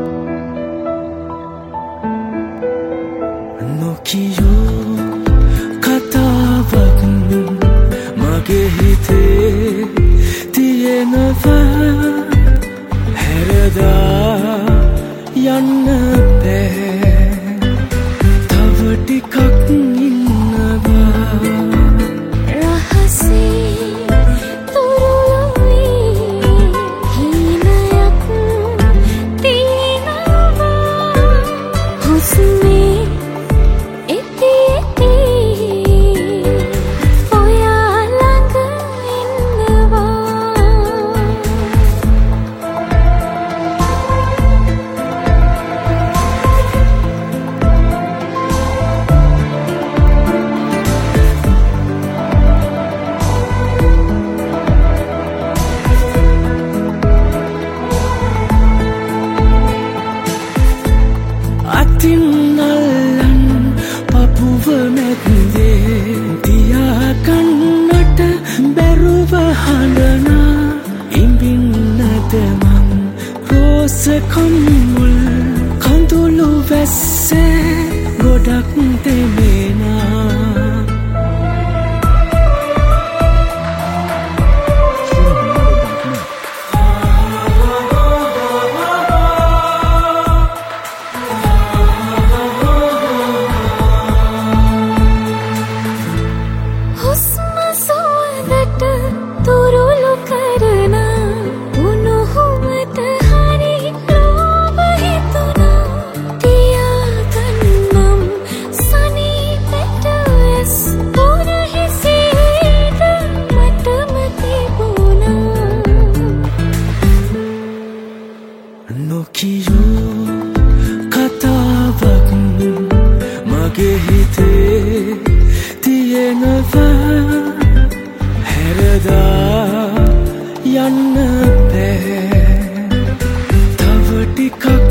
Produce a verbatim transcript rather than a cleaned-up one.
නොකියෝ කතාවක් මගේ හිතේ තියෙනවා හැරදා යන්න බෑ තව ටිකක් ඉන්නවා රහසේ තුරුලුයි හීනයක් තියෙනවා හුස්මේ එති එති ඔයා ළඟ ඉන්නවා අතින්නල්ලන් පපුව මැද්දේ තියාගන්නට බැරුව හඬනා ඉඹින්නද මං රෝස කම්මුල් කඳුළු වැස්සේ ගොඩක් දෙමෙනා නොකියෝ කතාවක් මගේ හිතේ තියෙනවා හැරදා යන්න බෑ තව ටිකක්